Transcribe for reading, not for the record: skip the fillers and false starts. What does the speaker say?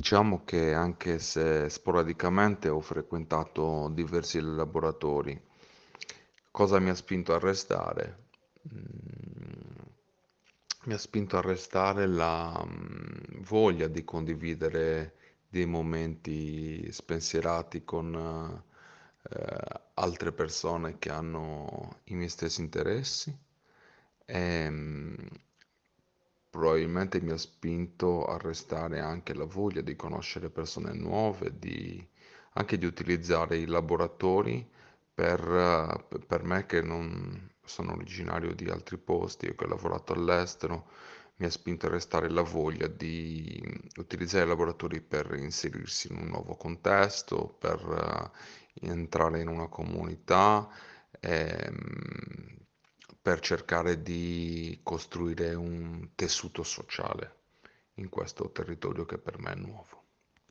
Diciamo che anche se sporadicamente ho frequentato diversi laboratori, cosa mi ha spinto a restare? Mi ha spinto a restare la voglia di condividere dei momenti spensierati con altre persone che hanno i miei stessi interessi e probabilmente mi ha spinto a restare anche la voglia di conoscere persone nuove, anche di utilizzare i laboratori per me che non sono originario di altri posti e che ho lavorato all'estero, mi ha spinto a restare la voglia di utilizzare i laboratori per inserirsi in un nuovo contesto, per entrare in una comunità, per cercare di costruire un tessuto sociale in questo territorio che per me è nuovo.